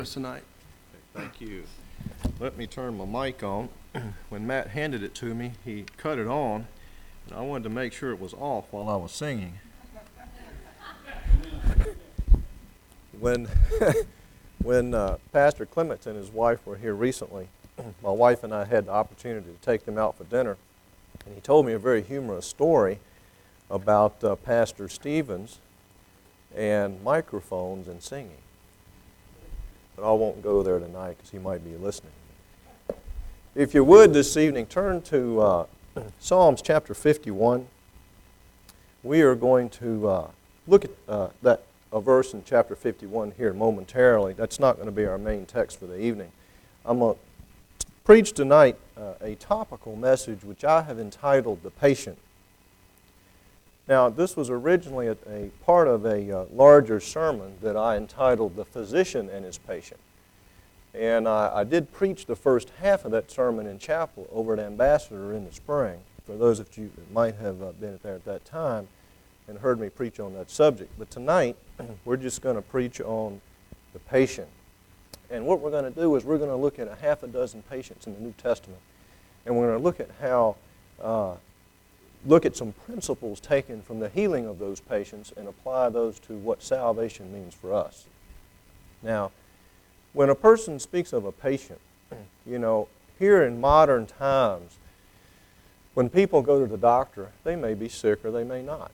Tonight. Thank you. Let me turn my mic on. When Matt handed it to me, he cut it on, and I wanted to make sure it was off while I was singing. When when Pastor Clements and his wife were here recently, my wife and I had the opportunity to take them out for dinner, and he told me a very humorous story about Pastor Stevens and microphones and singing. But I won't go there tonight because he might be listening. If you would this evening, turn to Psalms chapter 51. We are going to look at a verse in chapter 51 here momentarily. That's not going to be our main text for the evening. I'm going to preach tonight a topical message which I have entitled The Patient. Now, this was originally a part of a larger sermon that I entitled The Physician and His Patient. And I did preach the first half of that sermon in chapel over at Ambassador in the spring, for those of you that might have been there at that time and heard me preach on that subject. But tonight, we're just going to preach on the patient. And what we're going to do is we're going to look at a half a dozen patients in the New Testament. And we're going to look at how look at some principles taken from the healing of those patients and apply those to what salvation means for us. Now, when a person speaks of a patient, here in modern times, when people go to the doctor, they may be sick or they may not.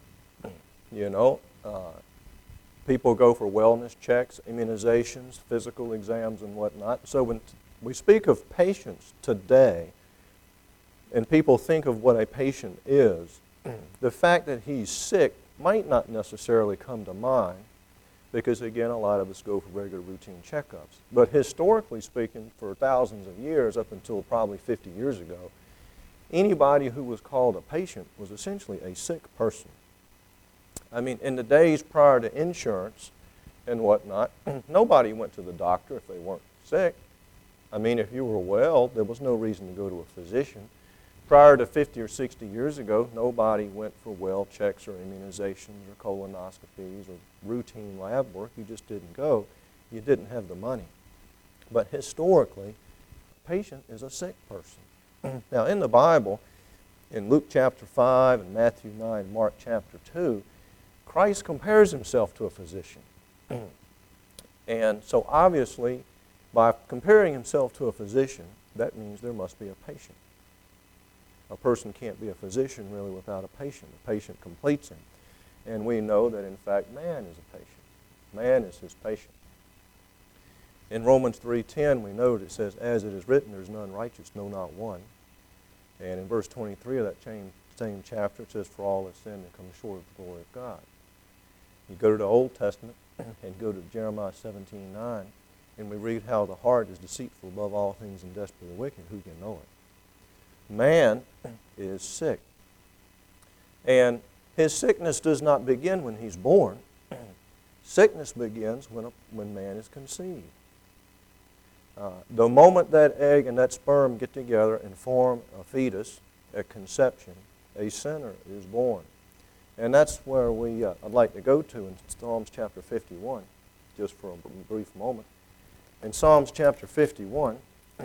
People go for wellness checks, immunizations, physical exams, and whatnot. So when we speak of patients today, and people think of what a patient is, the fact that he's sick might not necessarily come to mind because, again, a lot of us go for regular routine checkups. But historically speaking, for thousands of years, up until probably 50 years ago, anybody who was called a patient was essentially a sick person. I mean, in the days prior to insurance and whatnot, nobody went to the doctor if they weren't sick. I mean, if you were well, there was no reason to go to a physician. Prior to 50 or 60 years ago, nobody went for well checks or immunizations or colonoscopies or routine lab work. You just didn't go. You didn't have the money. But historically, a patient is a sick person. Now, in the Bible, in Luke chapter 5 and Matthew 9 and Mark chapter 2, Christ compares himself to a physician. And so obviously, by comparing himself to a physician, that means there must be a patient. A person can't be a physician really without a patient. A patient completes him. And we know that, in fact, man is a patient. Man is his patient. In Romans 3:10, we know it says, as it is written, there's none righteous, no, not one. And in verse 23 of that same chapter, it says, for all have sinned and come short of the glory of God. You go to the Old Testament and go to Jeremiah 17:9, and we read how the heart is deceitful above all things and desperately wicked. Who can know it? Man is sick. And his sickness does not begin when he's born. Sickness begins when man is conceived. The moment that egg and that sperm get together and form a fetus at conception, a sinner is born. And that's where I'd like to go to in Psalms chapter 51, just for a brief moment. In Psalms chapter 51,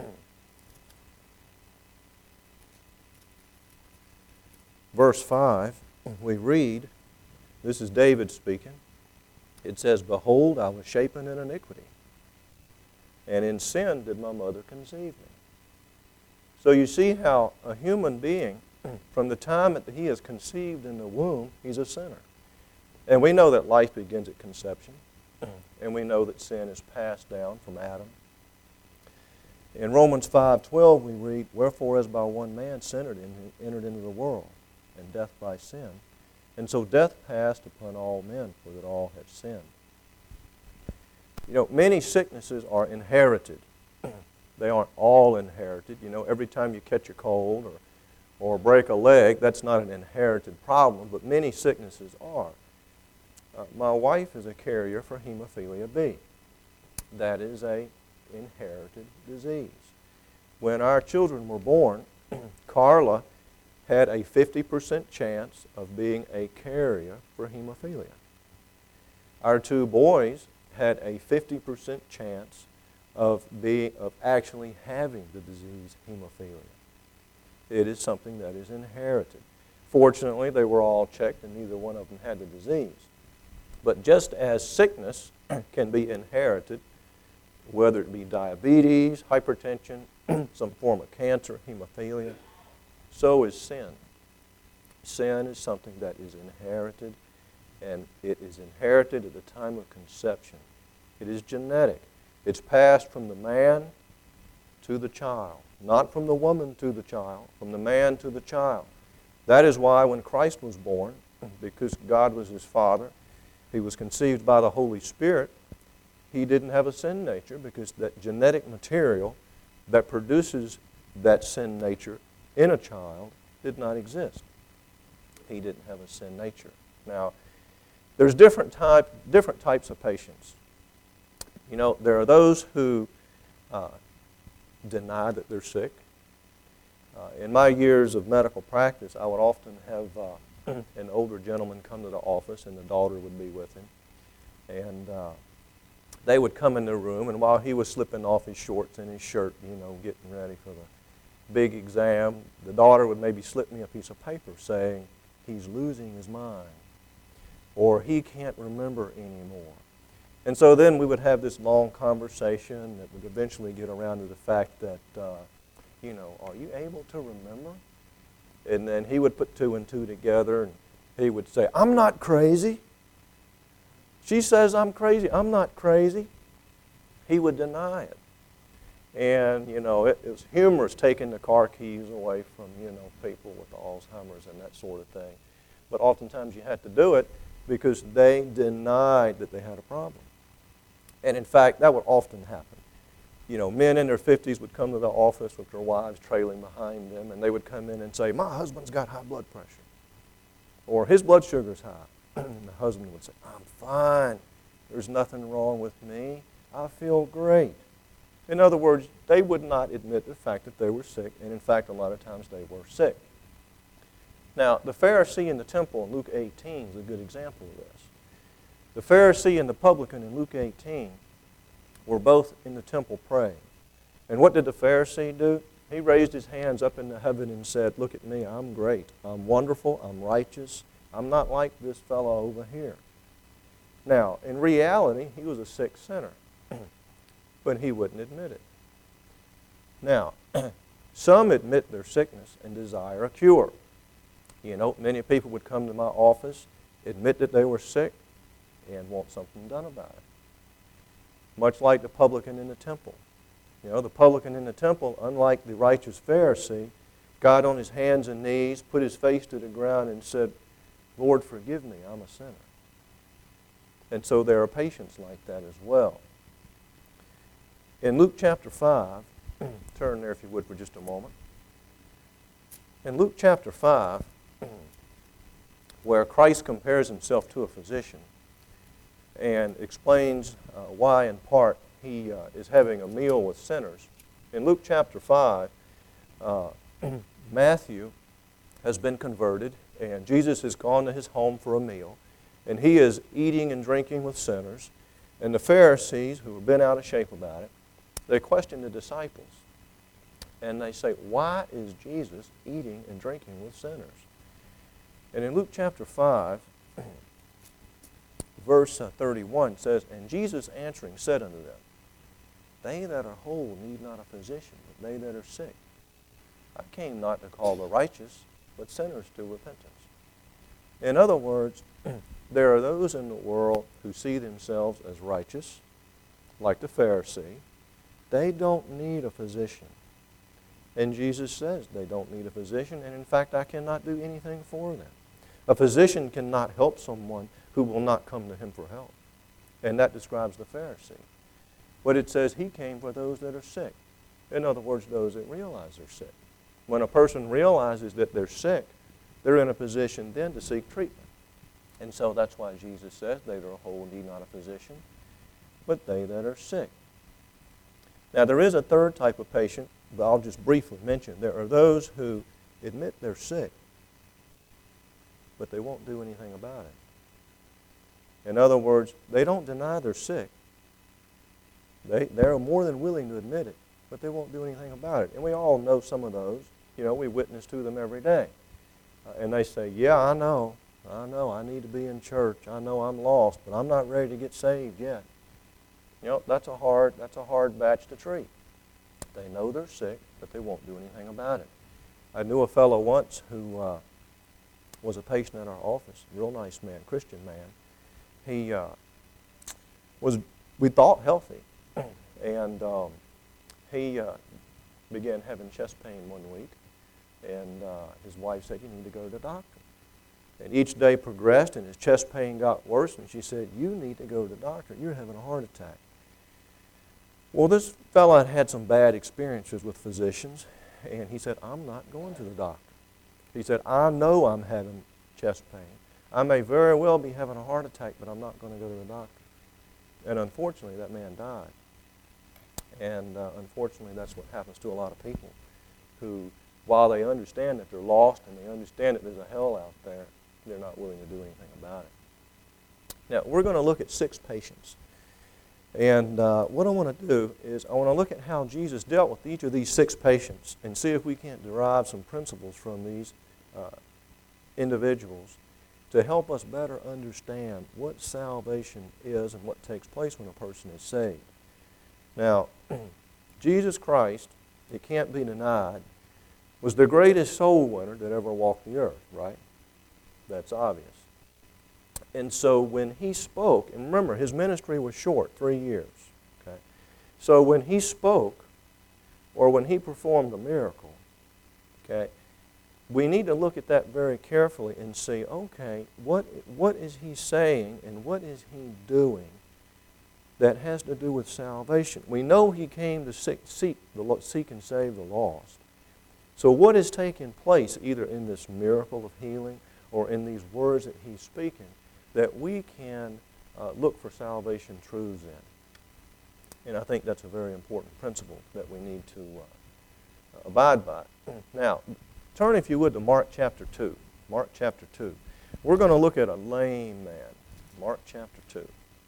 verse 5, we read, this is David speaking. It says, behold, I was shapen in iniquity, and in sin did my mother conceive me. So you see how a human being, from the time that he is conceived in the womb, he's a sinner. And we know that life begins at conception, and we know that sin is passed down from Adam. In Romans 5:12 we read, wherefore as by one man sin entered into the world, and death by sin. And so death passed upon all men, for that all have sinned. Many sicknesses are inherited. They aren't all inherited. Every time you catch a cold or break a leg, that's not an inherited problem, but many sicknesses are. My wife is a carrier for hemophilia B. That is an inherited disease. When our children were born, Carla had a 50% chance of being a carrier for hemophilia. Our two boys had a 50% chance of actually having the disease hemophilia. It is something that is inherited. Fortunately, they were all checked and neither one of them had the disease. But just as sickness can be inherited, whether it be diabetes, hypertension, some form of cancer, hemophilia, so is sin. Sin is something that is inherited, and it is inherited at the time of conception. It is genetic. It's passed from the man to the child, not from the woman to the child, from the man to the child. That is why when Christ was born, because God was his Father, he was conceived by the Holy Spirit, he didn't have a sin nature because that genetic material that produces that sin nature in a child did not exist. He didn't have a sin nature. Now, there's different types of patients. You know, there are those who deny that they're sick. In my years of medical practice, I would often have an older gentleman come to the office, and the daughter would be with him. And they would come in the room, and while he was slipping off his shorts and his shirt, you know, getting ready for the big exam, the daughter would maybe slip me a piece of paper saying, he's losing his mind, or he can't remember anymore. And so then we would have this long conversation that would eventually get around to the fact that, you know, are you able to remember? And then he would put two and two together, and he would say, I'm not crazy. She says I'm crazy. I'm not crazy. He would deny it. And, you know, it was humorous taking the car keys away from, you know, people with Alzheimer's and that sort of thing. But oftentimes you had to do it because they denied that they had a problem. And in fact, that would often happen. You know, men in their 50s would come to the office with their wives trailing behind them, and they would come in and say, my husband's got high blood pressure, or his blood sugar's high. And the husband would say, I'm fine. There's nothing wrong with me. I feel great. In other words, they would not admit the fact that they were sick, and in fact, a lot of times they were sick. Now, the Pharisee in the temple in Luke 18 is a good example of this. The Pharisee and the publican in Luke 18 were both in the temple praying. And what did the Pharisee do? He raised his hands up into heaven and said, look at me, I'm great. I'm wonderful, I'm righteous. I'm not like this fellow over here. Now, in reality, he was a sick sinner, but he wouldn't admit it. Now, some admit their sickness and desire a cure. You know, many people would come to my office, admit that they were sick, and want something done about it. Much like the publican in the temple. You know, the publican in the temple, unlike the righteous Pharisee, got on his hands and knees, put his face to the ground, and said, Lord, forgive me, I'm a sinner. And so there are patients like that as well. In Luke chapter 5, turn there if you would for just a moment. In Luke chapter 5, where Christ compares himself to a physician and explains why in part he is having a meal with sinners. In Luke chapter 5, Matthew has been converted, and Jesus has gone to his home for a meal, and he is eating and drinking with sinners. And the Pharisees, who have been out of shape about it, they question the disciples. And they say, why is Jesus eating and drinking with sinners? And in Luke chapter 5, verse 31 says, And Jesus answering said unto them, They that are whole need not a physician, but they that are sick. I came not to call the righteous, but sinners to repentance. In other words, there are those in the world who see themselves as righteous, like the Pharisee. They don't need a physician. And Jesus says they don't need a physician, and in fact, I cannot do anything for them. A physician cannot help someone who will not come to him for help. And that describes the Pharisee. But it says he came for those that are sick. In other words, those that realize they're sick. When a person realizes that they're sick, they're in a position then to seek treatment. And so that's why Jesus says, they that are whole need not a physician, but they that are sick. Now there is a third type of patient, but I'll just briefly mention. There are those who admit they're sick, but they won't do anything about it. In other words, they don't deny they're sick, They're more than willing to admit it, but they won't do anything about it. And we all know some of those. You know, we witness to them every day. And they say, yeah, I know, I need to be in church. I know I'm lost, but I'm not ready to get saved yet. You know, that's a hard batch to treat. They know they're sick, but they won't do anything about it. I knew a fellow once who was a patient at our office, a real nice man, Christian man. He was, we thought, healthy, and he began having chest pain one week, and his wife said, you need to go to the doctor. And each day progressed, and his chest pain got worse, and she said, you need to go to the doctor. You're having a heart attack. Well, this fellow had some bad experiences with physicians, and he said, I'm not going to the doctor. He said, I know I'm having chest pain. I may very well be having a heart attack, but I'm not going to go to the doctor. And unfortunately, that man died. And unfortunately, that's what happens to a lot of people who, while they understand that they're lost and they understand that there's a hell out there, they're not willing to do anything about it. Now, we're going to look at 6 patients. And what I want to do is I want to look at how Jesus dealt with each of these 6 patients and see if we can't derive some principles from these individuals to help us better understand what salvation is and what takes place when a person is saved. Now, Jesus Christ, it can't be denied, was the greatest soul winner that ever walked the earth, right? That's obvious. And so when he spoke, and remember, his ministry was short, 3 years. Okay? So when he spoke, or when he performed a miracle, okay, we need to look at that very carefully and see, okay, what is he saying and what is he doing that has to do with salvation? We know he came to seek and save the lost. So what is taking place either in this miracle of healing or in these words that he's speaking that we can look for salvation truths in? And I think that's a very important principle that we need to abide by. Now, turn, if you would, to Mark chapter 2. Mark chapter 2. We're going to look at a lame man. Mark chapter 2.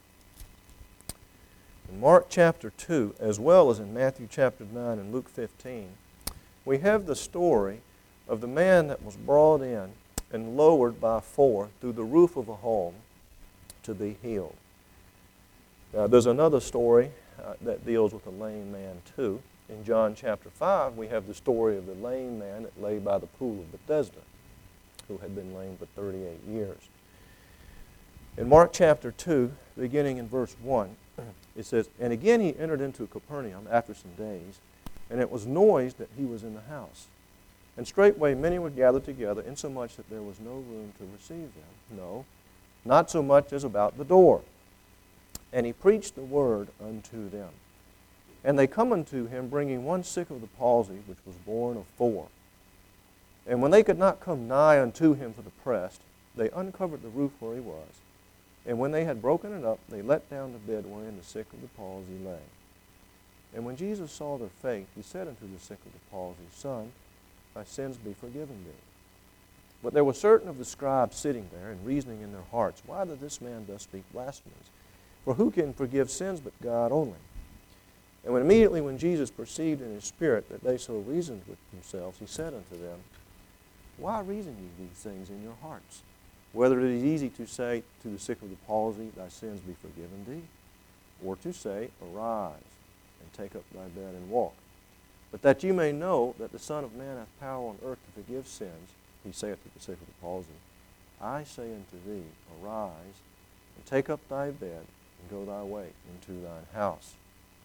In Mark chapter 2, as well as in Matthew chapter 9 and Luke 15, we have the story of the man that was brought in and lowered by 4 through the roof of a home to be healed. Now, there's another story that deals with a lame man too. In John chapter 5, we have the story of the lame man that lay by the pool of Bethesda, who had been lame for 38 years. In Mark chapter 2, beginning in verse 1, it says, And again he entered into Capernaum after some days, and it was noised that he was in the house. And straightway many were gathered together, insomuch that there was no room to receive them. No, not so much as about the door. And he preached the word unto them. And they come unto him, bringing one sick of the palsy, which was born of 4. And when they could not come nigh unto him for the press, they uncovered the roof where he was. And when they had broken it up, they let down the bed wherein the sick of the palsy lay. And when Jesus saw their faith, he said unto the sick of the palsy, Son, thy sins be forgiven thee. But there were certain of the scribes sitting there, and reasoning in their hearts, Why doth this man thus speak blasphemies? For who can forgive sins but God only? And immediately when Jesus perceived in his spirit that they so reasoned with themselves, he said unto them, Why reason ye these things in your hearts? Whether it is easy to say to the sick of the palsy, Thy sins be forgiven thee, or to say, Arise, and take up thy bed and walk. But that you may know that the Son of Man hath power on earth to forgive sins, he saith to the sick of the palsy, I say unto thee, Arise, and take up thy bed, and go thy way into thine house.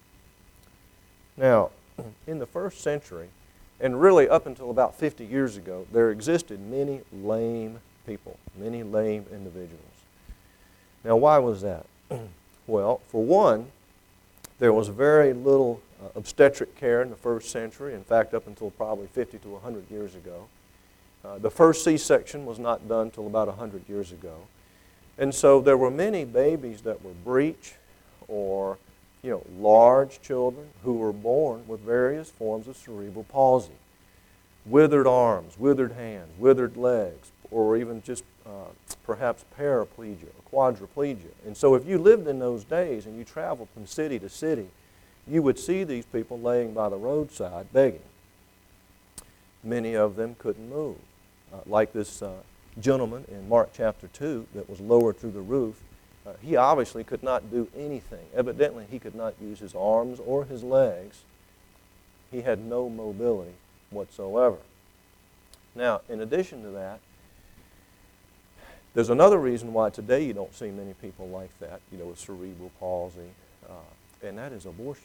Now, in the first century, and really up until about 50 years ago, there existed many lame people, many lame individuals. Now, why was that? Well, for one, there was very little obstetric care in the first century. In fact, up until probably 50 to 100 years ago. The first C-section was not done until about 100 years ago. And so there were many babies that were breech or, large children who were born with various forms of cerebral palsy. Withered arms, withered hands, withered legs, or even just perhaps paraplegia or quadriplegia. And so if you lived in those days and you traveled from city to city, you would see these people laying by the roadside begging. Many of them couldn't move. Like this gentleman in Mark chapter 2 that was lowered through the roof, he obviously could not do anything. Evidently, he could not use his arms or his legs. He had no mobility whatsoever. Now, in addition to that, there's another reason why today you don't see many people like that, with cerebral palsy, and that is abortions.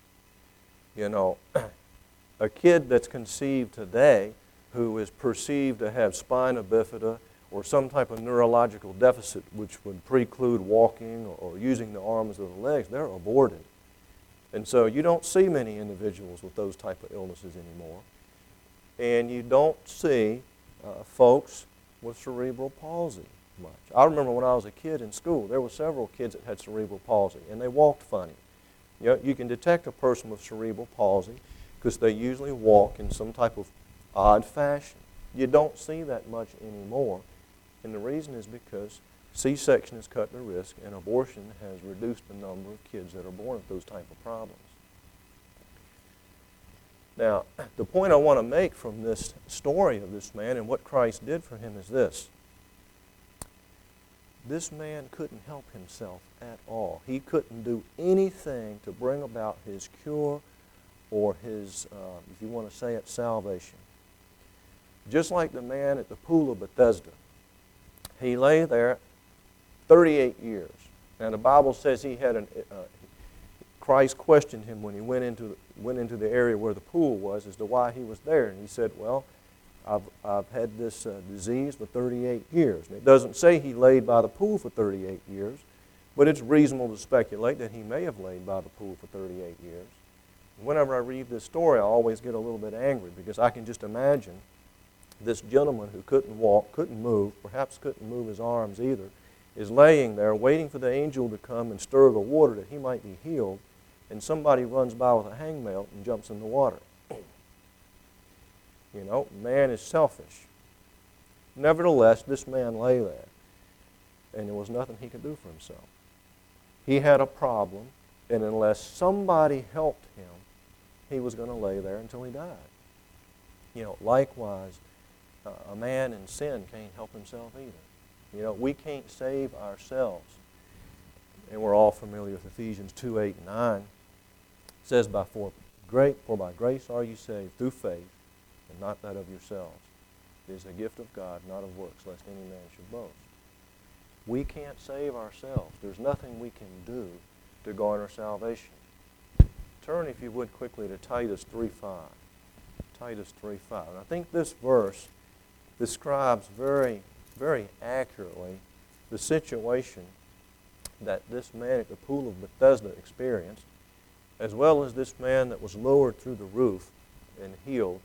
A kid that's conceived today who is perceived to have spina bifida or some type of neurological deficit which would preclude walking or using the arms or the legs, they're aborted. And so you don't see many individuals with those type of illnesses anymore. And you don't see folks with cerebral palsy much. I remember when I was a kid in school, there were several kids that had cerebral palsy, and they walked funny. You can detect a person with cerebral palsy because they usually walk in some type of odd fashion. You don't see that much anymore, and the reason is because C-section has cut the risk, and abortion has reduced the number of kids that are born with those type of problems. Now, the point I want to make from this story of this man and what Christ did for him is this. This man couldn't help himself at all. He couldn't do anything to bring about his cure or his, if you want to say it, salvation. Just like the man at the pool of Bethesda. He lay there 38 years. Now the Bible says he had Christ questioned him when he went into the area where the pool was as to why he was there. And he said, well, I've had this disease for 38 years. And it doesn't say he laid by the pool for 38 years, but it's reasonable to speculate that he may have laid by the pool for 38 years. And whenever I read this story, I always get a little bit angry because I can just imagine this gentleman who couldn't walk, couldn't move, perhaps couldn't move his arms either, is laying there waiting for the angel to come and stir the water that he might be healed, and somebody runs by with a hangnail and jumps in the water. Man is selfish. Nevertheless, this man lay there, and there was nothing he could do for himself. He had a problem, and unless somebody helped him, he was going to lay there until he died. Likewise, a man in sin can't help himself either. We can't save ourselves. And we're all familiar with Ephesians 2:8 and 9. It says, For by grace are you saved through faith, and not that of yourselves. It is a gift of God, not of works, lest any man should boast. We can't save ourselves. There's nothing we can do to garner salvation. Turn, if you would, quickly to Titus 3:5. Titus 3:5. And I think this verse describes very, very accurately the situation that this man at the pool of Bethesda experienced, as well as this man that was lowered through the roof and healed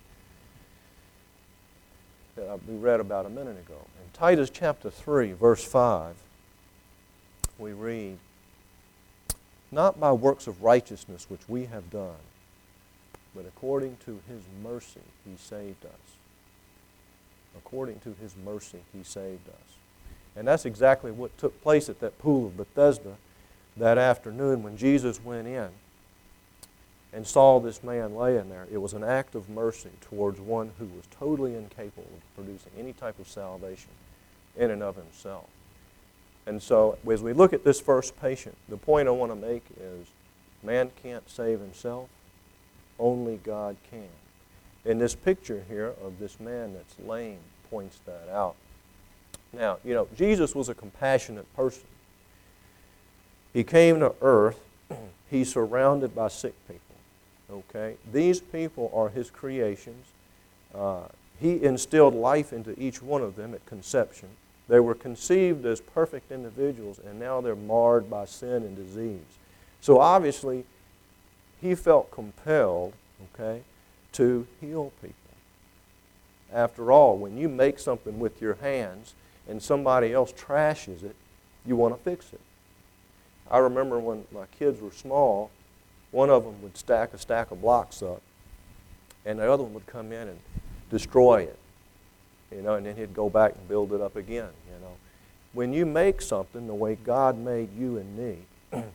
that we read about a minute ago. In Titus chapter 3, verse 5, we read, Not by works of righteousness which we have done, but according to His mercy He saved us. According to His mercy He saved us. And that's exactly what took place at that pool of Bethesda that afternoon when Jesus went in and saw this man laying there. It was an act of mercy towards one who was totally incapable of producing any type of salvation in and of himself. And so as we look at this first patient, the point I want to make is man can't save himself, only God can. And this picture here of this man that's lame points that out. Now, Jesus was a compassionate person. He came to earth. He's surrounded by sick people. Okay? These people are His creations. He instilled life into each one of them at conception. They were conceived as perfect individuals, and now they're marred by sin and disease. So obviously, He felt compelled, to heal people. After all, when you make something with your hands and somebody else trashes it, you want to fix it. I remember when my kids were small, one of them would stack a stack of blocks up, and the other one would come in and destroy it, and then he'd go back and build it up again, When you make something the way God made you and me,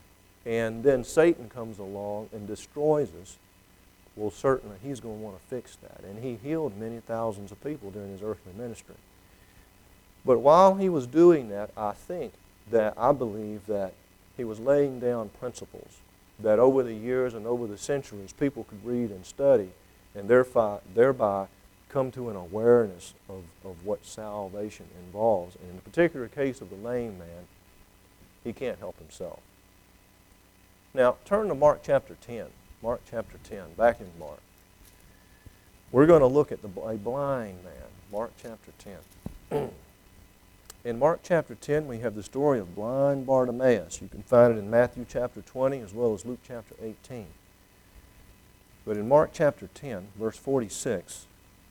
and then Satan comes along and destroys us, well, certainly he's going to want to fix that. And he healed many thousands of people during his earthly ministry. But while he was doing that, I believe that he was laying down principles that over the years and over the centuries people could read and study and thereby come to an awareness of what salvation involves. And in the particular case of the lame man, he can't help himself. Now, turn to Mark chapter 10. Mark chapter 10, back in Mark. We're going to look at a blind man. Mark chapter 10. In Mark chapter 10, we have the story of blind Bartimaeus. You can find it in Matthew chapter 20 as well as Luke chapter 18. But in Mark chapter 10, verse 46,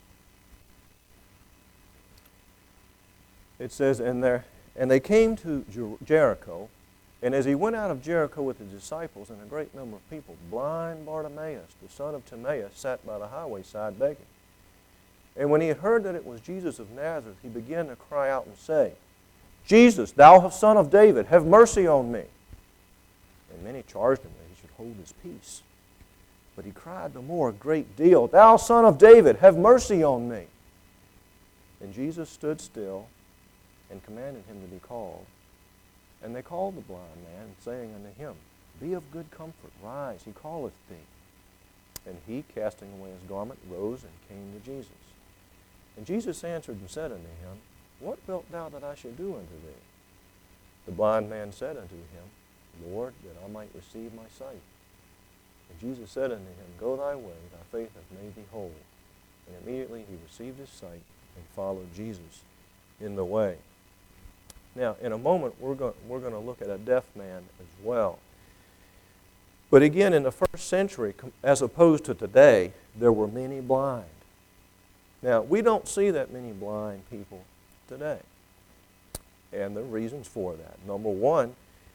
it says, And they came to Jericho, and as he went out of Jericho with his disciples and a great number of people, blind Bartimaeus, the son of Timaeus, sat by the highway side begging. And when he had heard that it was Jesus of Nazareth, he began to cry out and say, Jesus, thou son of David, have mercy on me. And many charged him that he should hold his peace. But he cried the more a great deal, Thou son of David, have mercy on me. And Jesus stood still and commanded him to be called. And they called the blind man, saying unto him, Be of good comfort, rise, he calleth thee. And he, casting away his garment, rose and came to Jesus. And Jesus answered and said unto him, What wilt thou that I should do unto thee? The blind man said unto him, Lord, that I might receive my sight. And Jesus said unto him, Go thy way, thy faith hath made thee whole. And immediately he received his sight and followed Jesus in the way. Now, in a moment, we're going to look at a deaf man as well. But again, in the first century, as opposed to today, there were many blind. Now, we don't see that many blind people today. And there are reasons for that. Number one,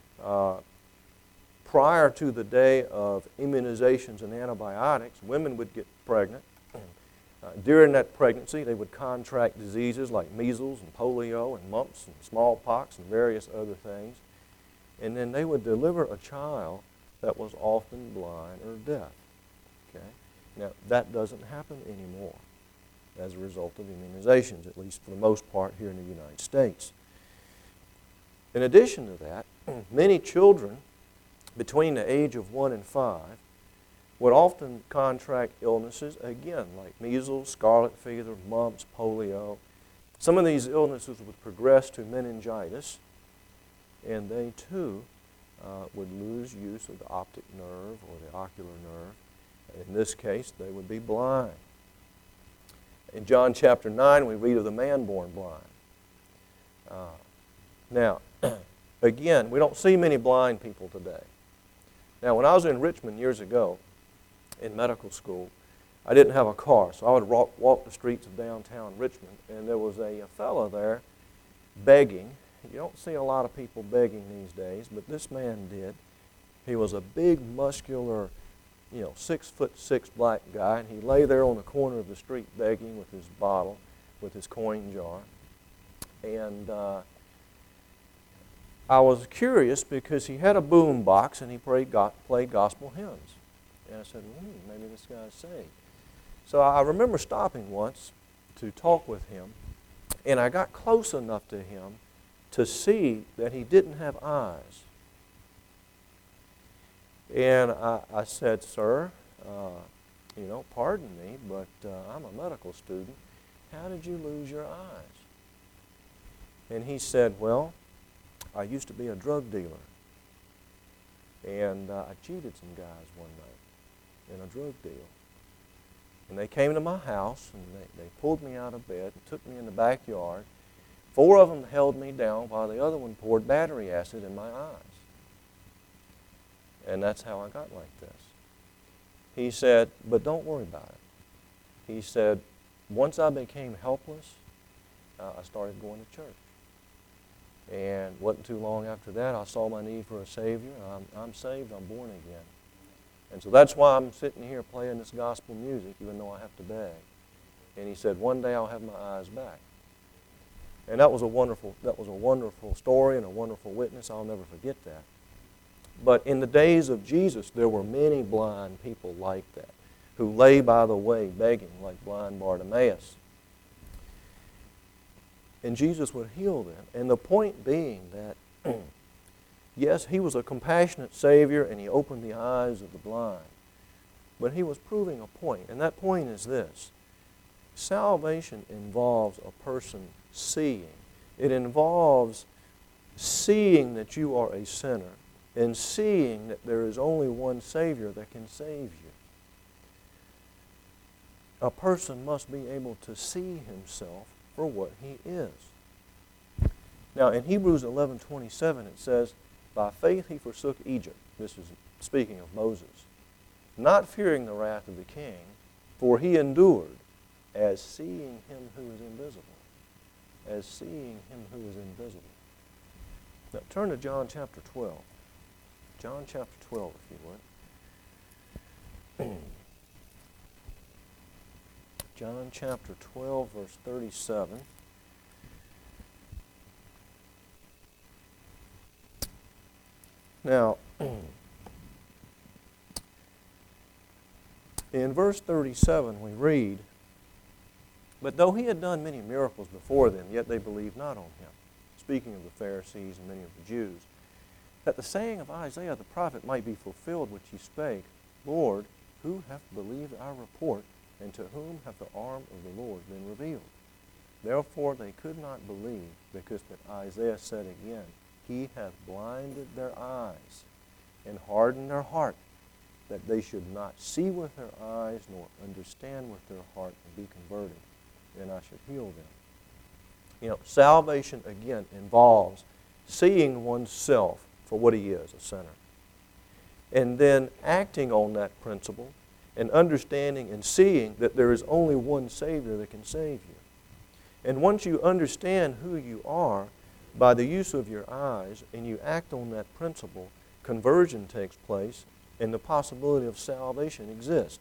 prior to the day of immunizations and antibiotics, women would get pregnant. During that pregnancy, they would contract diseases like measles and polio and mumps and smallpox and various other things. And then they would deliver a child that was often blind or deaf. Okay? Now, that doesn't happen anymore as a result of immunizations, at least for the most part here in the United States. In addition to that, many children between the age of 1 and 5 would often contract illnesses, again, like measles, scarlet fever, mumps, polio. Some of these illnesses would progress to meningitis, and they too would lose use of the optic nerve or the ocular nerve. In this case, they would be blind. In John chapter 9, we read of the man born blind. Now, again, we don't see many blind people today. Now, when I was in Richmond years ago, in medical school, I didn't have a car, so I would walk the streets of downtown Richmond, and there was a fellow there begging. You don't see a lot of people begging these days, but this man did. He was a big, muscular, 6'6" black guy, and he lay there on the corner of the street begging with his bottle, with his coin jar. And I was curious because he had a boom box and he played gospel hymns. And I said, maybe this guy's saved. So I remember stopping once to talk with him, and I got close enough to him to see that he didn't have eyes. And I said, Sir, pardon me, but I'm a medical student. How did you lose your eyes? And he said, well, I used to be a drug dealer. And I cheated some guys one night in a drug deal. And they came to my house, and they pulled me out of bed and took me in the backyard. 4 of them held me down while the other one poured battery acid in my eyes. And that's how I got like this. He said, but don't worry about it. He said, once I became helpless, I started going to church. And wasn't too long after that, I saw my need for a Savior. I'm saved, I'm born again. And so that's why I'm sitting here playing this gospel music, even though I have to beg. And he said, one day I'll have my eyes back. And that was a wonderful story and a wonderful witness. I'll never forget that. But in the days of Jesus, there were many blind people like that, who lay by the way begging, like blind Bartimaeus. And Jesus would heal them. And the point being that, yes, he was a compassionate Savior, and he opened the eyes of the blind. But he was proving a point, and that point is this. Salvation involves a person seeing. It involves seeing that you are a sinner and seeing that there is only one Savior that can save you. A person must be able to see himself for what he is. Now, in Hebrews 11:27, it says, "By faith he forsook Egypt." This is speaking of Moses. "Not fearing the wrath of the king, for he endured as seeing him who is invisible." As seeing him who is invisible. Now, turn to John chapter 12. John chapter 12, if you would. John chapter 12, verse 37. Now, in verse 37 we read, "But though he had done many miracles before them, yet they believed not on him," speaking of the Pharisees and many of the Jews, "that the saying of Isaiah the prophet might be fulfilled, which he spake, Lord, who hath believed our report, and to whom hath the arm of the Lord been revealed? Therefore they could not believe, because that Isaiah said again, He hath blinded their eyes, and hardened their heart, that they should not see with their eyes, nor understand with their heart, and be converted, and I should heal them." You know, salvation, again, involves seeing oneself for what he is, a sinner, and then acting on that principle and understanding and seeing that there is only one Savior that can save you. And once you understand who you are by the use of your eyes and you act on that principle, conversion takes place and the possibility of salvation exists.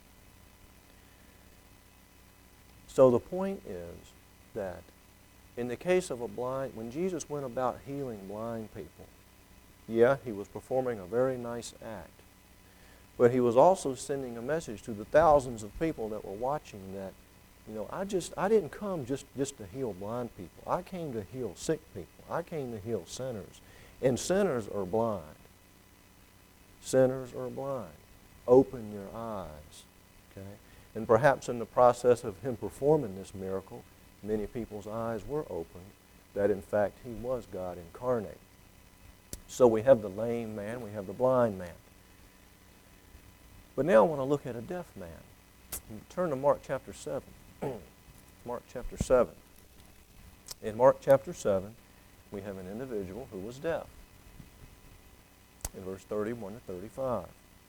So the point is that in the case of a blind, when Jesus went about healing blind people, yeah, he was performing a very nice act. But he was also sending a message to the thousands of people that were watching that, you know, I didn't come just to heal blind people. I came to heal sick people. I came to heal sinners. And sinners are blind. Sinners are blind. Open your eyes. Okay? And perhaps in the process of him performing this miracle, many people's eyes were opened that in fact he was God incarnate. So we have the lame man, we have the blind man. But now I want to look at a deaf man. Turn to Mark chapter 7. Mark chapter 7. In Mark chapter 7, we have an individual who was deaf. In verse 31 to 35.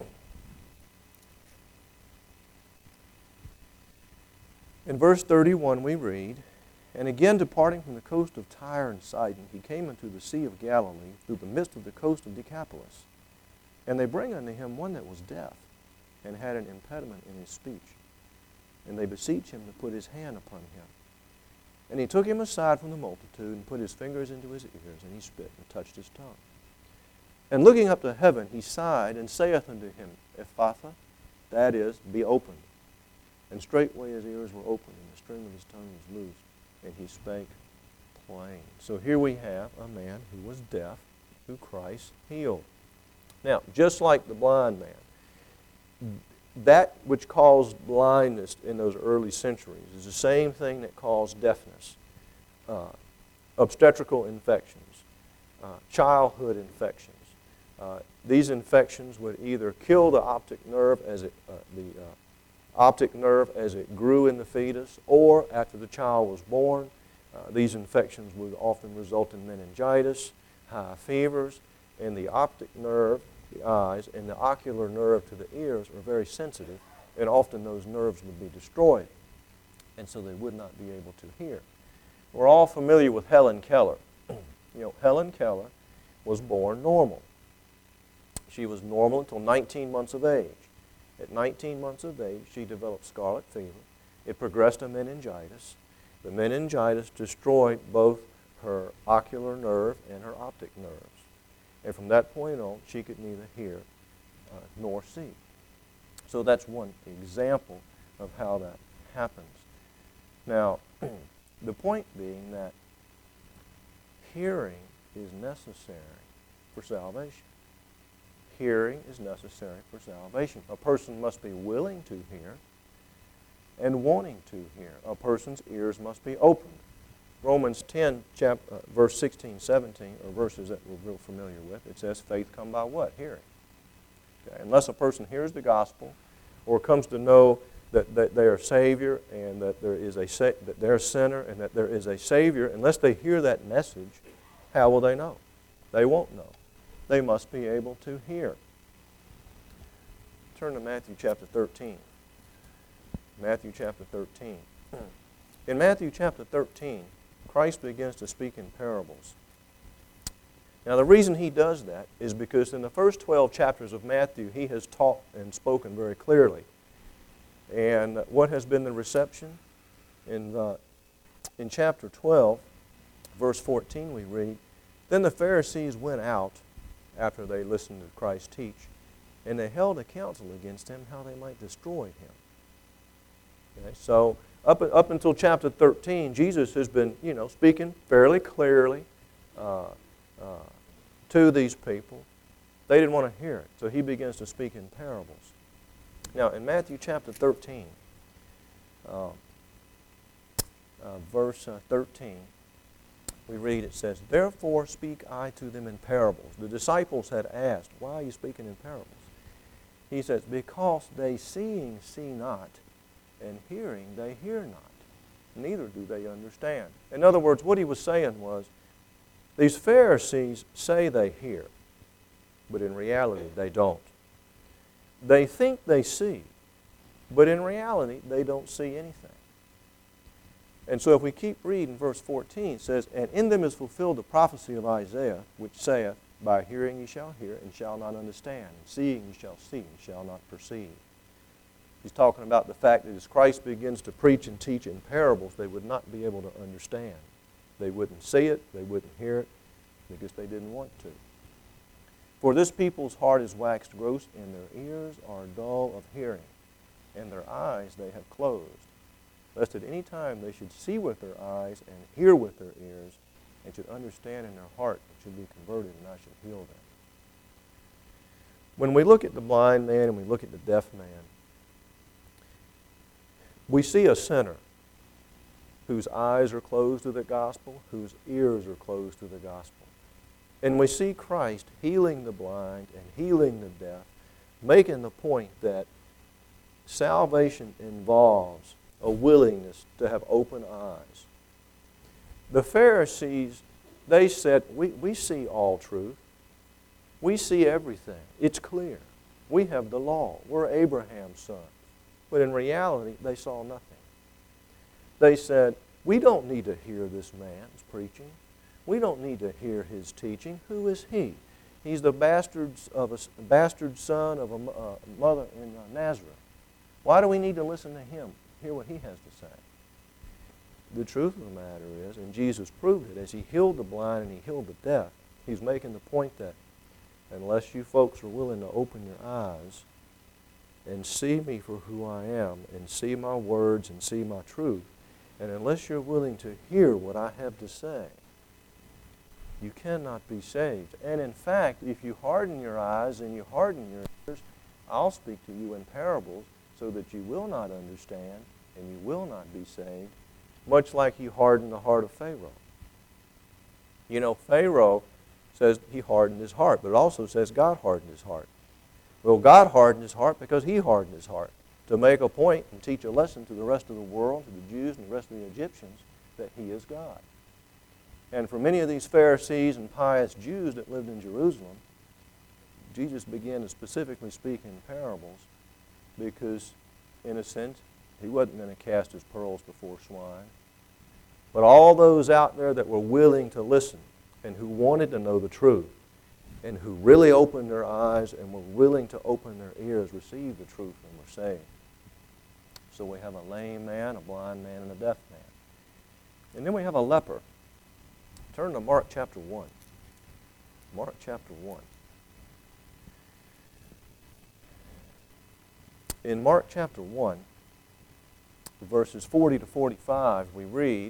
In verse 31 we read, "And again departing from the coast of Tyre and Sidon, he came into the Sea of Galilee through the midst of the coast of Decapolis. And they bring unto him one that was deaf, and had an impediment in his speech. And they beseech him to put his hand upon him. And he took him aside from the multitude, and put his fingers into his ears, and he spit, and touched his tongue. And looking up to heaven, he sighed, and saith unto him, Ephphatha, that is, be opened. And straightway his ears were opened, and the string of his tongue was loosed, and he spake plain." So here we have a man who was deaf, who Christ healed. Now, just like the blind man, that which caused blindness in those early centuries is the same thing that caused deafness. Obstetrical infections, childhood infections. These infections would either kill the optic nerve as it grew in the fetus, or after the child was born. These infections would often result in meningitis, high fevers, and the optic nerve, the eyes, and the ocular nerve to the ears are very sensitive, and often those nerves would be destroyed, and so they would not be able to hear. We're all familiar with Helen Keller. Helen Keller was born normal. She was normal until 19 months of age. At 19 months of age, she developed scarlet fever. It progressed to meningitis. The meningitis destroyed both her ocular nerve and her optic nerves. And from that point on, she could neither hear nor see. So that's one example of how that happens. Now, the point being that hearing is necessary for salvation. Hearing is necessary for salvation. A person must be willing to hear and wanting to hear. A person's ears must be opened. Romans 10, verse 16, 17, are verses that we're real familiar with. It says, faith come by what? Hearing. Okay? Unless a person hears the gospel or comes to know that they are a Savior and that that they're a sinner and that there is a Savior, unless they hear that message, how will they know? They won't know. They must be able to hear. Turn to Matthew chapter 13. Matthew chapter 13. In Matthew chapter 13, Christ begins to speak in parables. Now, the reason he does that is because in the first 12 chapters of Matthew, he has taught and spoken very clearly. And what has been the reception? In chapter 12, verse 14, we read, then the Pharisees went out after they listened to Christ teach, and they held a council against him how they might destroy him. Okay, so up until chapter 13, Jesus has been, speaking fairly clearly to these people. They didn't want to hear it, so he begins to speak in parables. Now, in Matthew chapter 13, verse 13, we read, it says, therefore speak I to them in parables. The disciples had asked, why are you speaking in parables? He says, because they seeing see not, and hearing they hear not, neither do they understand. In other words, what he was saying was, these Pharisees say they hear, but in reality they don't. They think they see, but in reality they don't see anything. And so if we keep reading, verse 14 says, and in them is fulfilled the prophecy of Isaiah, which saith, by hearing ye shall hear, and shall not understand, and seeing ye shall see, and shall not perceive. He's talking about the fact that as Christ begins to preach and teach in parables, they would not be able to understand. They wouldn't see it, they wouldn't hear it, because they didn't want to. For this people's heart is waxed gross, and their ears are dull of hearing, and their eyes they have closed, lest at any time they should see with their eyes and hear with their ears, and should understand in their heart and should be converted, and I should heal them. When we look at the blind man and we look at the deaf man, we see a sinner whose eyes are closed to the gospel, whose ears are closed to the gospel. And we see Christ healing the blind and healing the deaf, making the point that salvation involves a willingness to have open eyes. The Pharisees, they said, we see all truth. We see everything. It's clear. We have the law. We're Abraham's sons. But in reality, they saw nothing. They said, we don't need to hear this man's preaching. We don't need to hear his teaching. Who is he? He's the bastard son of a mother in Nazareth. Why do we need to listen to him, hear what he has to say? The truth of the matter is, and Jesus proved it, as he healed the blind and he healed the deaf, he's making the point that unless you folks are willing to open your eyes and see me for who I am and see my words and see my truth, and unless you're willing to hear what I have to say, you cannot be saved. And in fact, if you harden your eyes and you harden your ears, I'll speak to you in parables so that you will not understand and you will not be saved, much like he hardened the heart of Pharaoh. You know, Pharaoh says he hardened his heart, but it also says God hardened his heart. Well, God hardened his heart because he hardened his heart to make a point and teach a lesson to the rest of the world, to the Jews and the rest of the Egyptians, that he is God. And for many of these Pharisees and pious Jews that lived in Jerusalem, Jesus began to specifically speak in parables because, in a sense, he wasn't going to cast his pearls before swine. But all those out there that were willing to listen and who wanted to know the truth and who really opened their eyes and were willing to open their ears received the truth and were saved. So we have a lame man, a blind man, and a deaf man. And then we have a leper. Turn to Mark chapter 1. Mark chapter 1. In Mark chapter 1, verses 40 to 45, we read,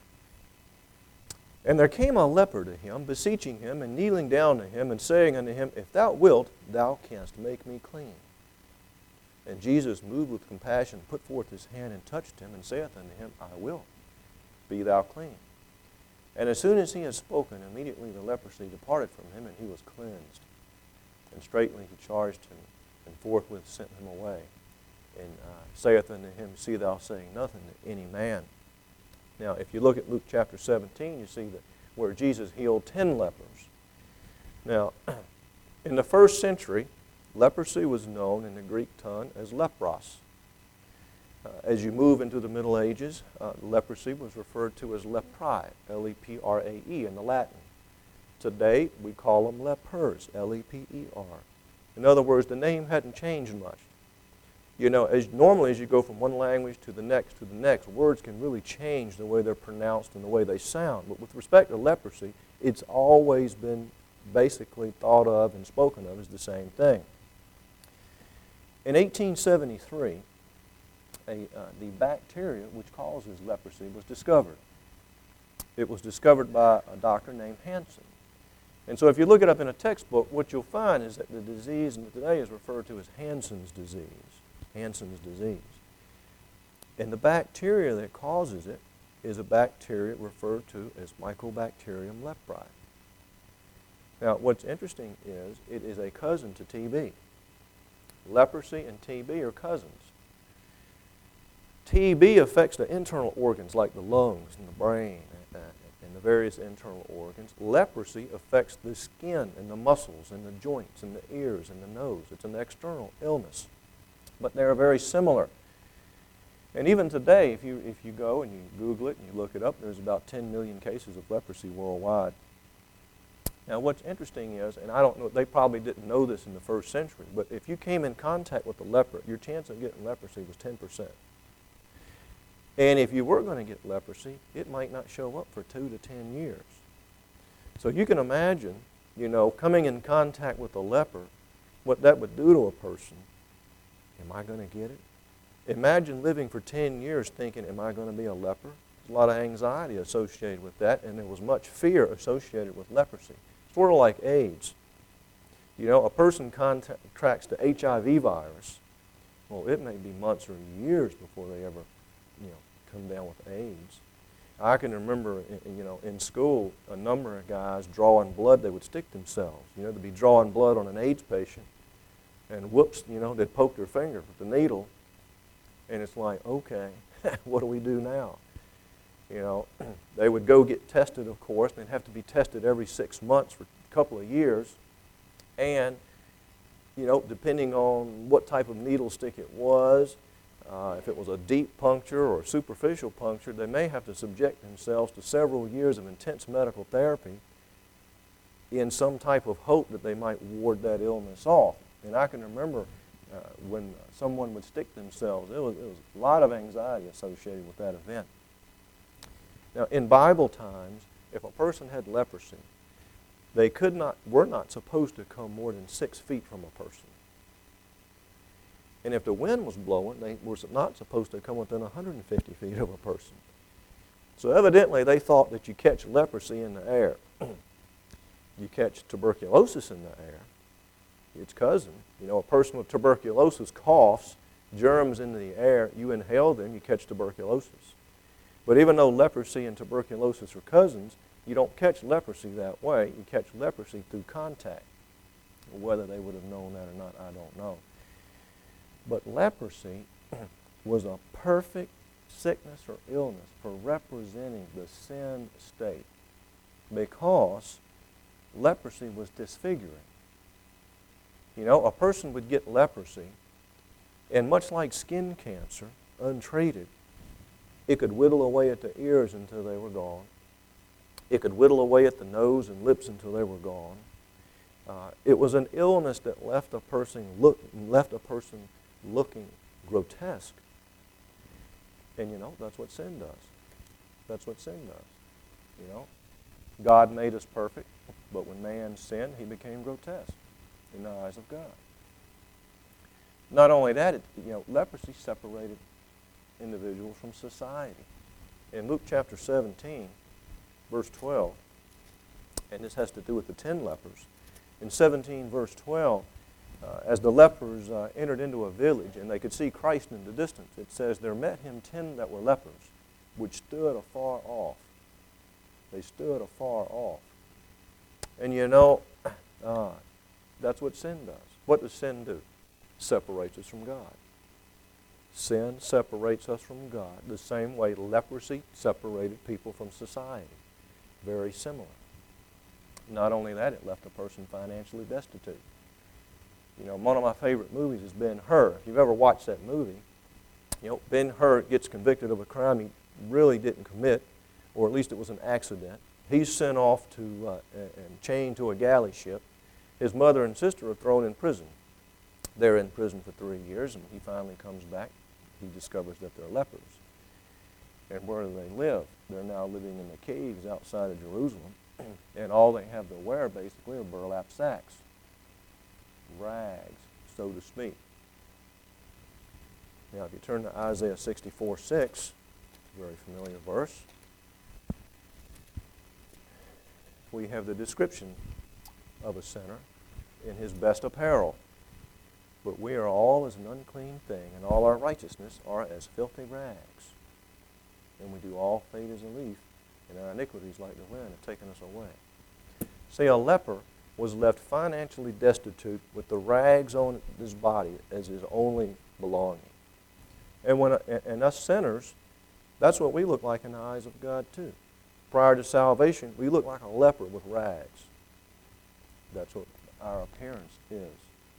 "And there came a leper to him, beseeching him, and kneeling down to him, and saying unto him, If thou wilt, thou canst make me clean. And Jesus, moved with compassion, put forth his hand and touched him, and saith unto him, I will, be thou clean. And as soon as he had spoken, immediately the leprosy departed from him, and he was cleansed. And straightly he charged him, and forthwith sent him away, and saith unto him, See thou saying nothing to any man." Now, if you look at Luke chapter 17, you see that where Jesus healed 10 lepers. Now, in the first century, leprosy was known in the Greek tongue as lepros. As you move into the Middle Ages, leprosy was referred to as leprae, L-E-P-R-A-E in the Latin. Today, we call them lepers, L-E-P-E-R. In other words, the name hadn't changed much. You know, normally as you go from one language to the next, words can really change the way they're pronounced and the way they sound. But with respect to leprosy, it's always been basically thought of and spoken of as the same thing. In 1873, the bacteria which causes leprosy was discovered. It was discovered by a doctor named Hansen. And so if you look it up in a textbook, what you'll find is that the disease today is referred to as Hansen's disease. Hansen's disease. And the bacteria that causes it is a bacteria referred to as Mycobacterium leprae. Now, what's interesting is it is a cousin to TB. Leprosy and TB are cousins. TB affects the internal organs like the lungs and the brain and the various internal organs. Leprosy affects the skin and the muscles and the joints and the ears and the nose. It's an external illness, but they're very similar. And even today, if you go and you Google it and you look it up, there's about 10 million cases of leprosy worldwide. Now, what's interesting is, and I don't know, they probably didn't know this in the first century, but if you came in contact with a leper, your chance of getting leprosy was 10%. And if you were going to get leprosy, it might not show up for 2 to 10 years. So you can imagine, you know, coming in contact with a leper, what that would do to a person. Am I going to get it? Imagine living for 10 years thinking, am I going to be a leper? There's a lot of anxiety associated with that, and there was much fear associated with leprosy. Sort of like AIDS. You know, a person contracts the HIV virus. Well, it may be months or years before they ever, you know, come down with AIDS. I can remember, you know, in school, a number of guys drawing blood, they would stick themselves. You know, they'd be drawing blood on an AIDS patient, and whoops, you know, they'd poke their finger with the needle, and it's like, okay, what do we do now? You know, they would go get tested, of course, and they'd have to be tested every 6 months for a couple of years, and, you know, depending on what type of needle stick it was, if it was a deep puncture or a superficial puncture, they may have to subject themselves to several years of intense medical therapy in some type of hope that they might ward that illness off. And I can remember when someone would stick themselves, it was a lot of anxiety associated with that event. Now, in Bible times, if a person had leprosy, they were not supposed to come more than 6 feet from a person. And if the wind was blowing, they were not supposed to come within 150 feet of a person. So evidently, they thought that you catch leprosy in the air. You catch tuberculosis in the air. Its cousin. You know, a person with tuberculosis coughs, germs into the air, you inhale them, you catch tuberculosis. But even though leprosy and tuberculosis are cousins, you don't catch leprosy that way. You catch leprosy through contact. Whether they would have known that or not, I don't know. But leprosy was a perfect sickness or illness for representing the sin state, because leprosy was disfiguring. You know, a person would get leprosy, and much like skin cancer, untreated, it could whittle away at the ears until they were gone. It could whittle away at the nose and lips until they were gone. It was an illness that left a person looking grotesque. And you know, that's what sin does. That's what sin does. You know, God made us perfect. But when man sinned, he became grotesque in the eyes of God. Not only that, leprosy separated individuals from society. In Luke chapter 17, verse 12, and this has to do with the 10 lepers, in 17 verse 12, as the lepers entered into a village and they could see Christ in the distance, it says, there met him 10 that were lepers, which stood afar off. They stood afar off. And that's what sin does. What does sin do? Separates us from God. Sin separates us from God the same way leprosy separated people from society. Very similar. Not only that, it left a person financially destitute. One of my favorite movies is Ben-Hur. If you've ever watched that movie, Ben-Hur gets convicted of a crime he really didn't commit, or at least it was an accident. He's sent off to and chained to a galley ship. His mother and sister are thrown in prison. They're in prison for 3 years, and he finally comes back. He discovers that they're lepers. And where do they live? They're now living in the caves outside of Jerusalem, and all they have to wear basically are burlap sacks, rags, so to speak. Now, if you turn to Isaiah 64:6, very familiar verse, we have the description of a sinner in his best apparel. But we are all as an unclean thing, and all our righteousness are as filthy rags. And we do all fade as a leaf, and our iniquities like the wind have taken us away. See, a leper was left financially destitute with the rags on his body as his only belonging. And us sinners, that's what we look like in the eyes of God too. Prior to salvation, we look like a leper with rags. That's what our appearance is.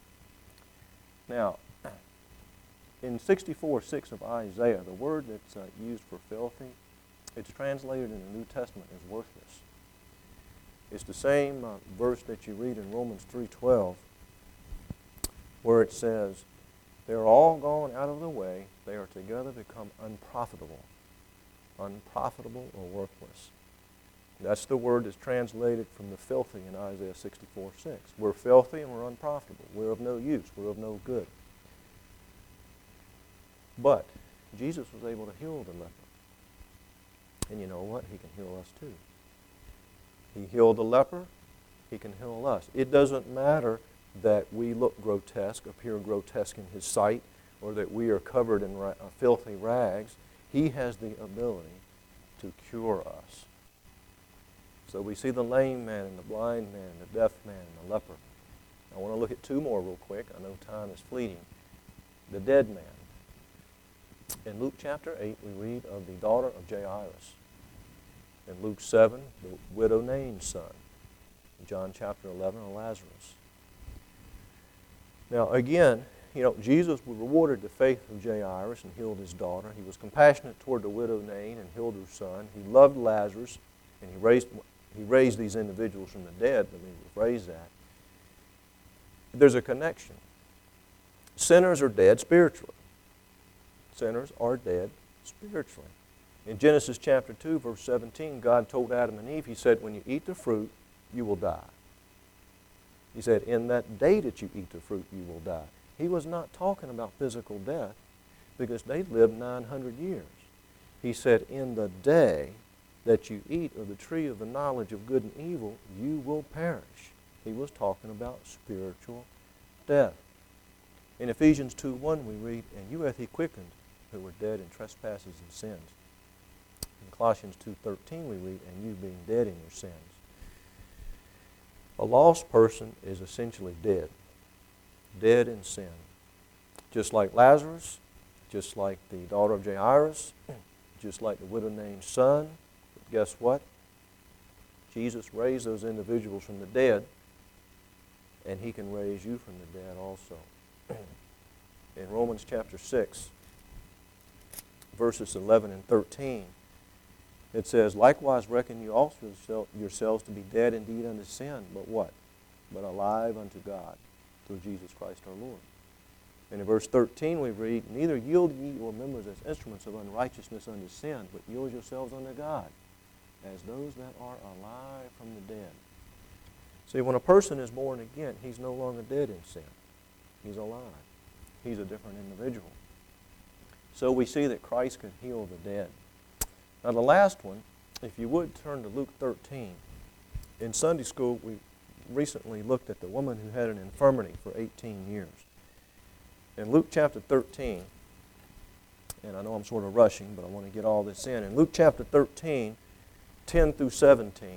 Now, in 64:6 of Isaiah, the word that's used for filthy, it's translated in the New Testament as worthless. It's the same verse that you read in Romans 3:12, where it says, they're all gone out of the way, they are together become unprofitable or worthless. That's the word that's translated from the filthy in Isaiah 64:6. We're filthy and we're unprofitable. We're of no use. We're of no good. But Jesus was able to heal the leper. And you know what? He can heal us too. He healed the leper. He can heal us. It doesn't matter that we look grotesque, appear grotesque in his sight, or that we are covered in filthy rags. He has the ability to cure us. So we see the lame man and the blind man, the deaf man and the leper. I want to look at two more real quick. I know time is fleeting. The dead man. In Luke chapter 8, we read of the daughter of Jairus. In Luke 7, the widow Nain's son. In John chapter 11, Lazarus. Now again, Jesus rewarded the faith of Jairus and healed his daughter. He was compassionate toward the widow Nain and healed her son. He loved Lazarus, and he raised these individuals from the dead. Let me rephrase that. There's a connection. Sinners are dead spiritually. Sinners are dead spiritually. In Genesis chapter 2, verse 17, God told Adam and Eve, He said, when you eat the fruit, you will die. He said, in that day that you eat the fruit, you will die. He was not talking about physical death because they lived 900 years. He said, in the day that you eat of the tree of the knowledge of good and evil, you will perish. He was talking about spiritual death. In Ephesians 2:1 we read, and you hath He quickened who were dead in trespasses and sins. In Colossians 2:13 we read, and you being dead in your sins. A lost person is essentially dead. Dead in sin. Just like Lazarus, just like the daughter of Jairus, just like the widow Nain's son. But guess what? Jesus raised those individuals from the dead, and He can raise you from the dead also. In Romans chapter 6, verses 11 and 13, it says, likewise reckon you also yourselves to be dead indeed unto sin, but what? But alive unto God through Jesus Christ our Lord. And in verse 13 we read, neither yield ye your members as instruments of unrighteousness unto sin, but yield yourselves unto God as those that are alive from the dead. See, when a person is born again, he's no longer dead in sin. He's alive. He's a different individual. So we see that Christ can heal the dead. Now the last one, if you would turn to Luke 13. In Sunday school, we recently looked at the woman who had an infirmity for 18 years. In Luke chapter 13, and I know I'm sort of rushing, but I want to get all this in. In Luke chapter 13, 10 through 17,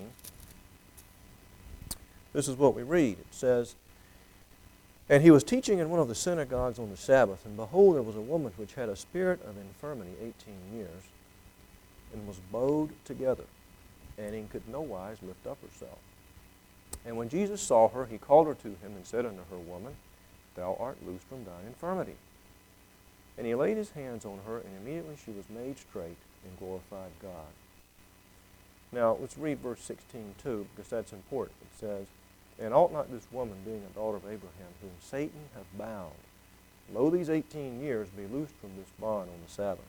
this is what we read. It says, "And he was teaching in one of the synagogues on the Sabbath, and behold, there was a woman which had a spirit of infirmity 18 years, and was bowed together, and in could no wise lift up herself. And when Jesus saw her, he called her to him, and said unto her, Woman, thou art loosed from thine infirmity. And he laid his hands on her, and immediately she was made straight, and glorified God." Now, let's read verse 16 too, because that's important. It says, "And ought not this woman, being a daughter of Abraham, whom Satan hath bound, lo, these 18 years, be loosed from this bond on the Sabbath?"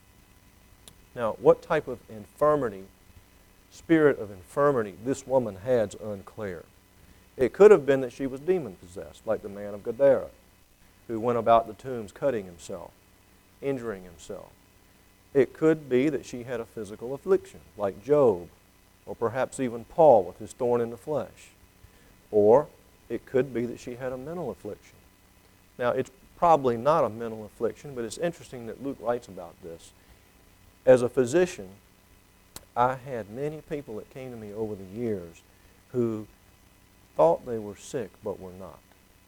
Now, what type of infirmity, spirit of infirmity, this woman had is unclear. It could have been that she was demon-possessed, like the man of Gadara, who went about the tombs cutting himself, injuring himself. It could be that she had a physical affliction, like Job, or perhaps even Paul with his thorn in the flesh. Or it could be that she had a mental affliction. Now, it's probably not a mental affliction, but it's interesting that Luke writes about this. As a physician, I had many people that came to me over the years who thought they were sick but were not.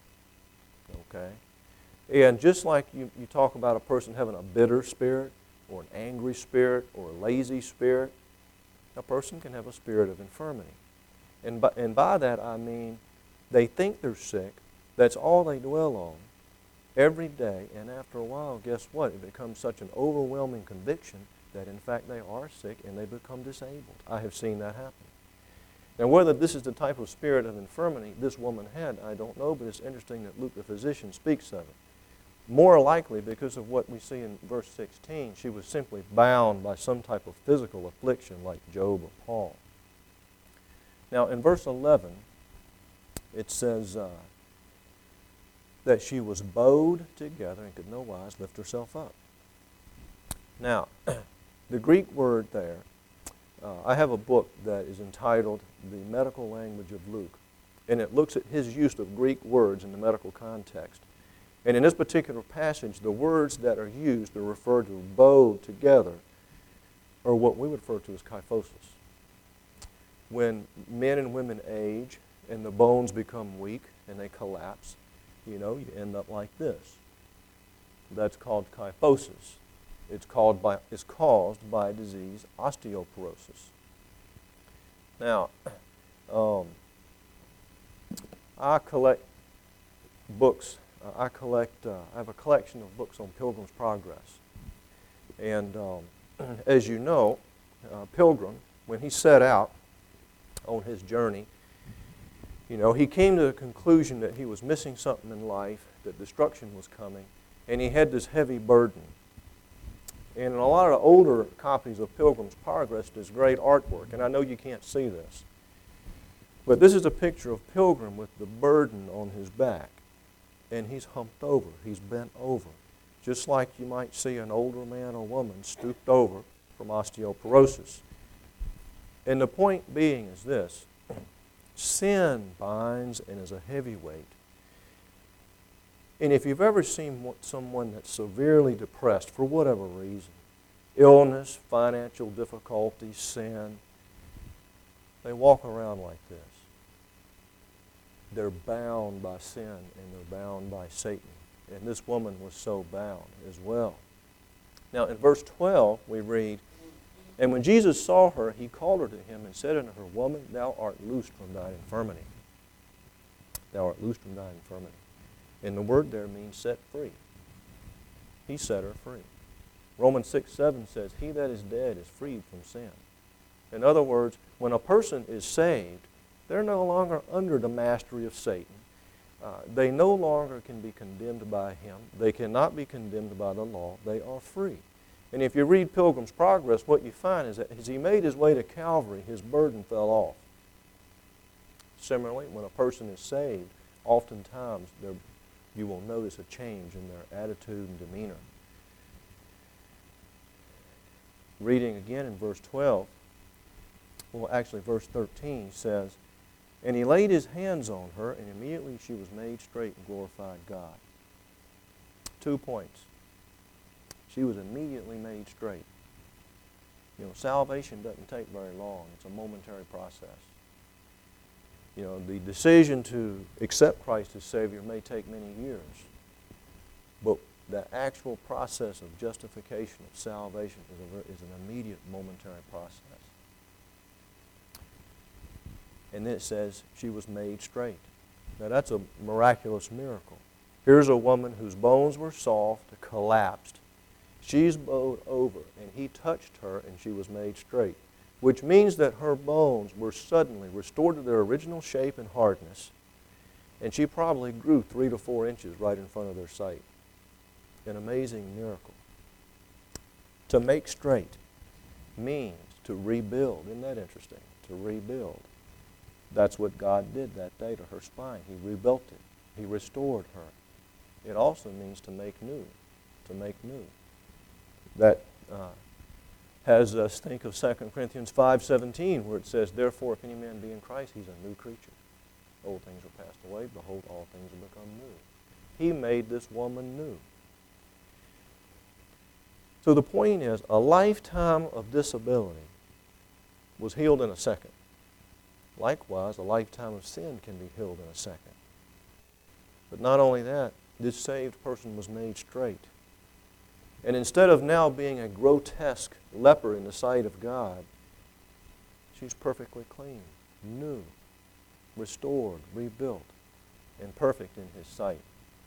Okay? And just like you talk about a person having a bitter spirit, or an angry spirit, or a lazy spirit, a person can have a spirit of infirmity. And by that I mean they think they're sick, that's all they dwell on every day, and after a while, guess what? It becomes such an overwhelming conviction that in fact they are sick and they become disabled. I have seen that happen. Now whether this is the type of spirit of infirmity this woman had, I don't know, but it's interesting that Luke the physician speaks of it. More likely, because of what we see in verse 16, she was simply bound by some type of physical affliction like Job or Paul. Now in verse 11, it says that she was bowed together and could no wise lift herself up. Now, the Greek word there, I have a book that is entitled The Medical Language of Luke, and it looks at his use of Greek words in the medical context. And in this particular passage, the words that are used to refer to bowed together are what we would refer to as kyphosis. When men and women age and the bones become weak and they collapse, you end up like this. That's called kyphosis. It's caused by disease, osteoporosis. Now, I collect books. I have a collection of books on Pilgrim's Progress. And as you know, Pilgrim, when he set out on his journey, he came to the conclusion that he was missing something in life, that destruction was coming, and he had this heavy burden. And in a lot of older copies of Pilgrim's Progress, there's great artwork, and I know you can't see this. But this is a picture of Pilgrim with the burden on his back. And he's humped over, he's bent over. Just like you might see an older man or woman stooped over from osteoporosis. And the point being is this: sin binds and is a heavy weight. And if you've ever seen someone that's severely depressed for whatever reason, illness, financial difficulty, sin, they walk around like this. They're bound by sin and they're bound by Satan. And this woman was so bound as well. Now in verse 12 we read, "And when Jesus saw her, he called her to him and said unto her, Woman, thou art loosed from thine infirmity. Thou art loosed from thine infirmity." And the word there means set free. He set her free. Romans 6:7 says, "He that is dead is freed from sin." In other words, when a person is saved, they're no longer under the mastery of Satan. They no longer can be condemned by him. They cannot be condemned by the law. They are free. And if you read Pilgrim's Progress, what you find is that as he made his way to Calvary, his burden fell off. Similarly, when a person is saved, oftentimes you will notice a change in their attitude and demeanor. Reading again in verse 12, well, actually verse 13 says, "And he laid his hands on her, and immediately she was made straight and glorified God." 2 points. She was immediately made straight. You know, salvation doesn't take very long. It's a momentary process. You know, the decision to accept Christ as Savior may take many years, but the actual process of justification, of salvation, is an immediate, momentary process. And then it says she was made straight. Now that's a miraculous miracle. Here's a woman whose bones were soft, collapsed. She's bowed over, and he touched her, and she was made straight, which means that her bones were suddenly restored to their original shape and hardness, and she probably grew 3 to 4 inches right in front of their sight. An amazing miracle. To make straight means to rebuild. Isn't that interesting? To rebuild. That's what God did that day to her spine. He rebuilt it. He restored her. It also means to make new. To make new. That has us think of 2 Corinthians 5:17, where it says, "Therefore, if any man be in Christ, he's a new creature. Old things are passed away. Behold, all things have become new." He made this woman new. So the point is, a lifetime of disability was healed in a second. Likewise, a lifetime of sin can be healed in a second. But not only that, this saved person was made straight. And instead of now being a grotesque leper in the sight of God, she's perfectly clean, new, restored, rebuilt, and perfect in His sight.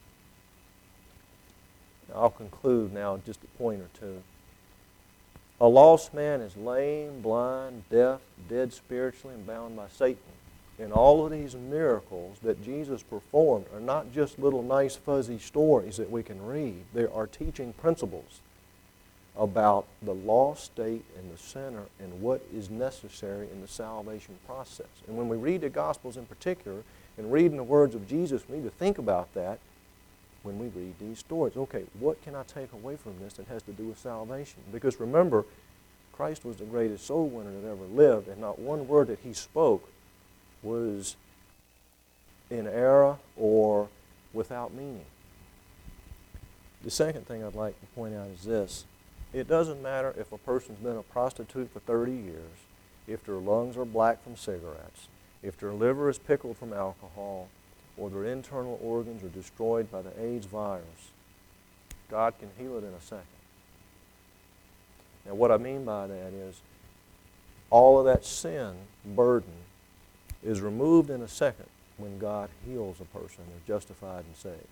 Now, I'll conclude now just a point or two. A lost man is lame, blind, deaf, dead spiritually, and bound by Satan. And all of these miracles that Jesus performed are not just little nice fuzzy stories that we can read. They are teaching principles about the lost state and the sinner and what is necessary in the salvation process. And when we read the Gospels in particular and read in the words of Jesus, we need to think about that when we read these stories. Okay, what can I take away from this that has to do with salvation? Because remember, Christ was the greatest soul winner that ever lived, and not one word that He spoke was in error or without meaning. The second thing I'd like to point out is this. It doesn't matter if a person's been a prostitute for 30 years, if their lungs are black from cigarettes, if their liver is pickled from alcohol, or their internal organs are destroyed by the AIDS virus. God can heal it in a second. Now what I mean by that is all of that sin burden is removed in a second when God heals a person. They're justified and saved.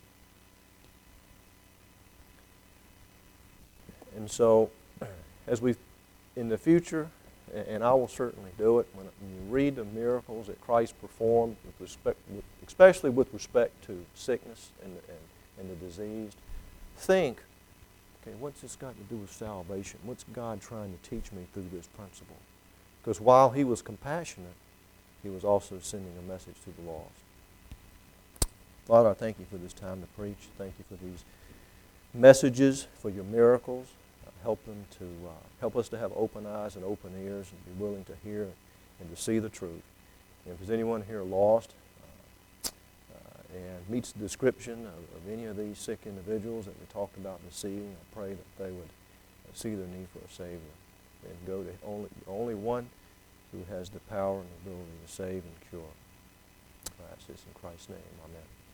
And so as we, in the future, and I will certainly do it, when you read the miracles that Christ performed, especially with respect to sickness and the diseased, think, okay, what's this got to do with salvation? What's God trying to teach me through this principle? Because while He was compassionate, He was also sending a message to the lost. Father, I thank You for this time to preach. Thank You for these messages, for Your miracles. Help us to have open eyes and open ears and be willing to hear and to see the truth. And if there's anyone here lost and meets the description of any of these sick individuals that we talked about this evening, I pray that they would see their need for a Savior and go to only one who has the power and ability to save and cure. I ask this in Christ's name. Amen.